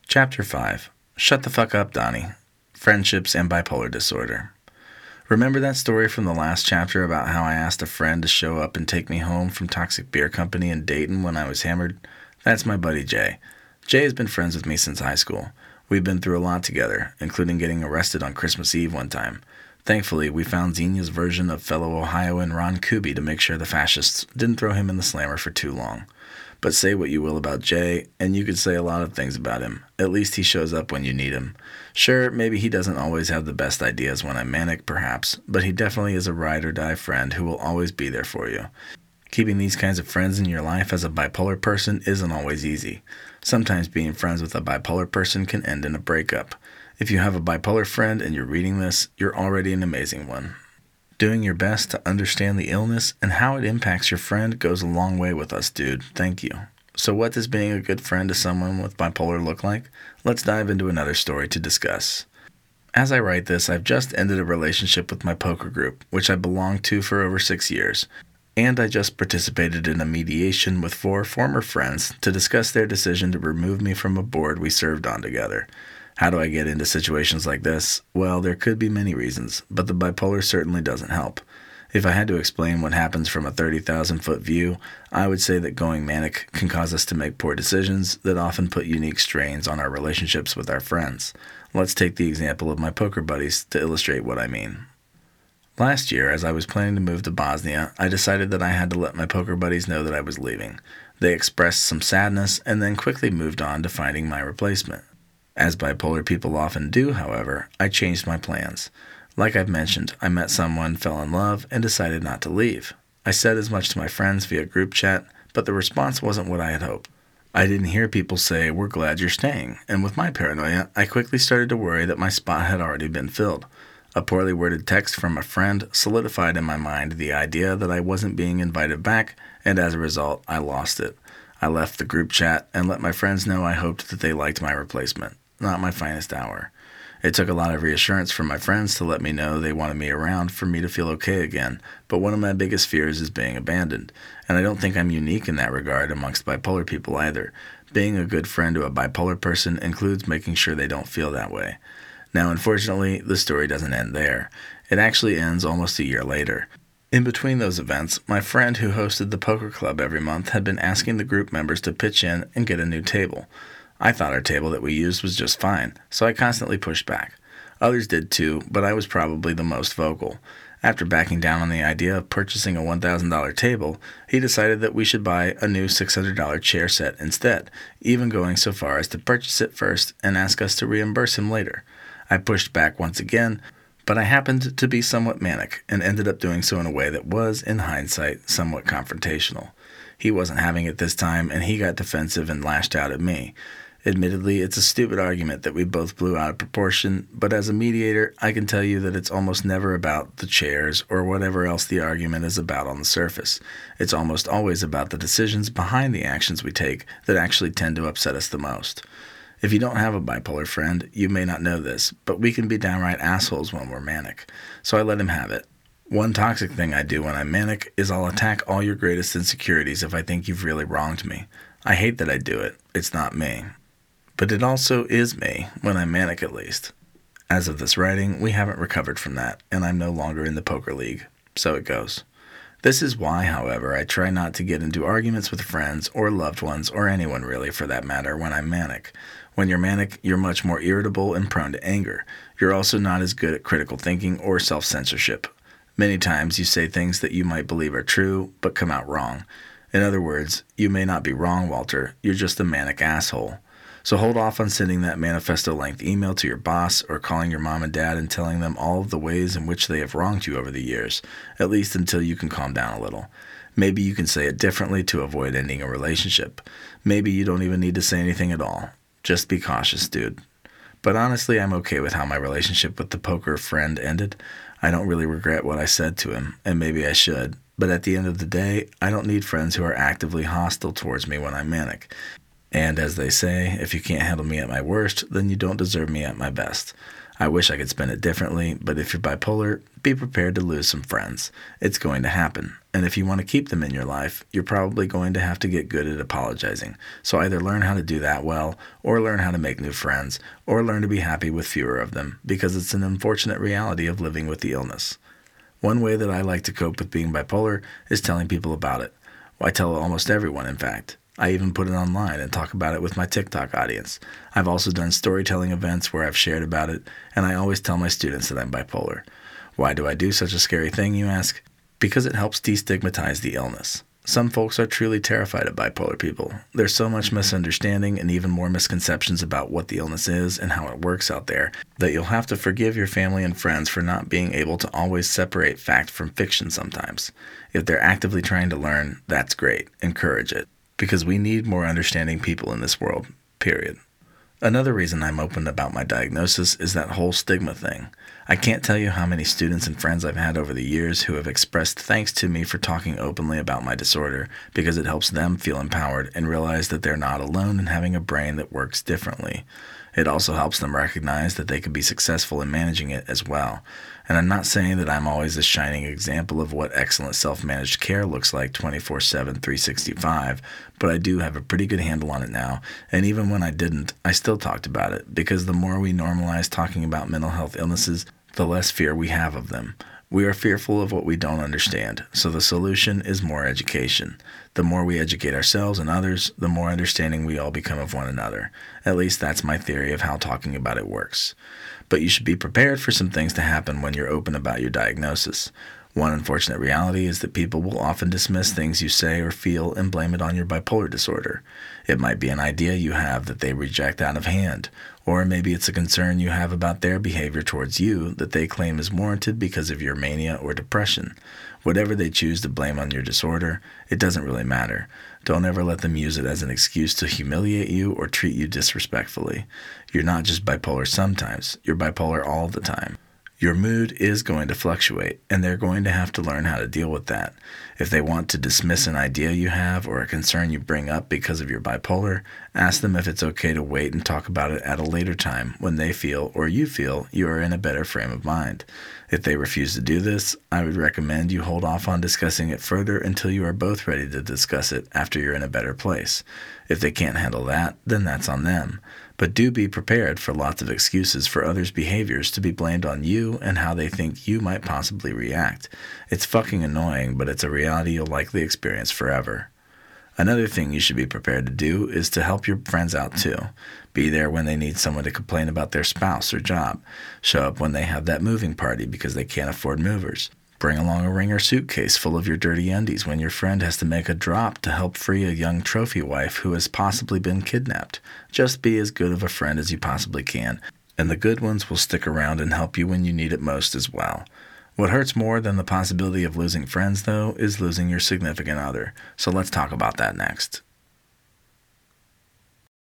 Chapter 5. Shut the fuck up, Donnie. Friendships and Bipolar Disorder. Remember that story from the last chapter about how I asked a friend to show up and take me home from Toxic Beer Company in Dayton when I was hammered? That's my buddy Jay. Jay has been friends with me since high school. We've been through a lot together, including getting arrested on Christmas Eve one time. Thankfully, we found Xenia's version of fellow Ohioan Ron Kuby to make sure the fascists didn't throw him in the slammer for too long. But say what you will about Jay, and you could say a lot of things about him. At least he shows up when you need him. Sure, maybe he doesn't always have the best ideas when I'm manic, perhaps, but he definitely is a ride-or-die friend who will always be there for you. Keeping these kinds of friends in your life as a bipolar person isn't always easy. Sometimes being friends with a bipolar person can end in a breakup. If you have a bipolar friend and you're reading this, you're already an amazing one. Doing your best to understand the illness and how it impacts your friend goes a long way with us, dude. Thank you. So what does being a good friend to someone with bipolar look like? Let's dive into another story to discuss. As I write this, I've just ended a relationship with my poker group, which I belonged to for over 6 years. And I just participated in a mediation with 4 former friends to discuss their decision to remove me from a board we served on together. How do I get into situations like this? Well, there could be many reasons, but the bipolar certainly doesn't help. If I had to explain what happens from a 30,000-foot view, I would say that going manic can cause us to make poor decisions that often put unique strains on our relationships with our friends. Let's take the example of my poker buddies to illustrate what I mean. Last year, as I was planning to move to Bosnia, I decided that I had to let my poker buddies know that I was leaving. They expressed some sadness and then quickly moved on to finding my replacement. As bipolar people often do, however, I changed my plans. Like I've mentioned, I met someone, fell in love, and decided not to leave. I said as much to my friends via group chat, but the response wasn't what I had hoped. I didn't hear people say, "We're glad you're staying," and with my paranoia, I quickly started to worry that my spot had already been filled. A poorly worded text from a friend solidified in my mind the idea that I wasn't being invited back, and as a result, I lost it. I left the group chat and let my friends know I hoped that they liked my replacement. Not my finest hour. It took a lot of reassurance from my friends to let me know they wanted me around for me to feel okay again, but one of my biggest fears is being abandoned, and I don't think I'm unique in that regard amongst bipolar people either. Being a good friend to a bipolar person includes making sure they don't feel that way. Now, unfortunately, the story doesn't end there. It actually ends almost a year later. In between those events, my friend who hosted the poker club every month had been asking the group members to pitch in and get a new table. I thought our table that we used was just fine, so I constantly pushed back. Others did too, but I was probably the most vocal. After backing down on the idea of purchasing a $1,000 table, he decided that we should buy a new $600 chair set instead, even going so far as to purchase it first and ask us to reimburse him later. I pushed back once again, but I happened to be somewhat manic and ended up doing so in a way that was, in hindsight, somewhat confrontational. He wasn't having it this time, and he got defensive and lashed out at me. Admittedly, it's a stupid argument that we both blew out of proportion, but as a mediator, I can tell you that it's almost never about the chairs or whatever else the argument is about on the surface. It's almost always about the decisions behind the actions we take that actually tend to upset us the most. If you don't have a bipolar friend, you may not know this, but we can be downright assholes when we're manic, so I let him have it. One toxic thing I do when I'm manic is I'll attack all your greatest insecurities if I think you've really wronged me. I hate that I do it. It's not me. But it also is me, when I'm manic at least. As of this writing, we haven't recovered from that, and I'm no longer in the poker league. So it goes. This is why, however, I try not to get into arguments with friends or loved ones, or anyone really for that matter, when I'm manic. When you're manic, you're much more irritable and prone to anger. You're also not as good at critical thinking or self-censorship. Many times you say things that you might believe are true, but come out wrong. In other words, you may not be wrong, Walter. You're just a manic asshole. So hold off on sending that manifesto-length email to your boss or calling your mom and dad and telling them all of the ways in which they have wronged you over the years, at least until you can calm down a little. Maybe you can say it differently to avoid ending a relationship. Maybe you don't even need to say anything at all. Just be cautious, dude. But honestly, I'm okay with how my relationship with the poker friend ended. I don't really regret what I said to him, and maybe I should. But at the end of the day, I don't need friends who are actively hostile towards me when I'm manic. And as they say, if you can't handle me at my worst, then you don't deserve me at my best. I wish I could spend it differently, but if you're bipolar, be prepared to lose some friends. It's going to happen. And if you want to keep them in your life, you're probably going to have to get good at apologizing. So either learn how to do that well, or learn how to make new friends, or learn to be happy with fewer of them, because it's an unfortunate reality of living with the illness. One way that I like to cope with being bipolar is telling people about it. I tell almost everyone, in fact. I even put it online and talk about it with my TikTok audience. I've also done storytelling events where I've shared about it, and I always tell my students that I'm bipolar. Why do I do such a scary thing, you ask? Because it helps destigmatize the illness. Some folks are truly terrified of bipolar people. There's so much misunderstanding and even more misconceptions about what the illness is and how it works out there that you'll have to forgive your family and friends for not being able to always separate fact from fiction sometimes. If they're actively trying to learn, that's great. Encourage it. Because we need more understanding people in this world, period. Another reason I'm open about my diagnosis is that whole stigma thing. I can't tell you how many students and friends I've had over the years who have expressed thanks to me for talking openly about my disorder because it helps them feel empowered and realize that they're not alone in having a brain that works differently. It also helps them recognize that they can be successful in managing it as well. And I'm not saying that I'm always a shining example of what excellent self-managed care looks like 24/7, 365, but I do have a pretty good handle on it now, and even when I didn't, I still talked about it, because the more we normalize talking about mental health illnesses, the less fear we have of them. We are fearful of what we don't understand, so the solution is more education. The more we educate ourselves and others, the more understanding we all become of one another. At least that's my theory of how talking about it works. But you should be prepared for some things to happen when you're open about your diagnosis. One unfortunate reality is that people will often dismiss things you say or feel and blame it on your bipolar disorder. It might be an idea you have that they reject out of hand, or maybe it's a concern you have about their behavior towards you that they claim is warranted because of your mania or depression. Whatever they choose to blame on your disorder, it doesn't really matter. Don't ever let them use it as an excuse to humiliate you or treat you disrespectfully. You're not just bipolar sometimes, you're bipolar all the time. Your mood is going to fluctuate, and they're going to have to learn how to deal with that. If they want to dismiss an idea you have or a concern you bring up because of your bipolar, ask them if it's okay to wait and talk about it at a later time when they feel or you feel you are in a better frame of mind. If they refuse to do this, I would recommend you hold off on discussing it further until you are both ready to discuss it after you're in a better place. If they can't handle that, then that's on them. But do be prepared for lots of excuses for others' behaviors to be blamed on you and how they think you might possibly react. It's fucking annoying, but it's a reality you'll likely experience forever. Another thing you should be prepared to do is to help your friends out too. Be there when they need someone to complain about their spouse or job. Show up when they have that moving party because they can't afford movers. Bring along a Ringer suitcase full of your dirty undies when your friend has to make a drop to help free a young trophy wife who has possibly been kidnapped. Just be as good of a friend as you possibly can, and the good ones will stick around and help you when you need it most as well. What hurts more than the possibility of losing friends, though, is losing your significant other. So let's talk about that next.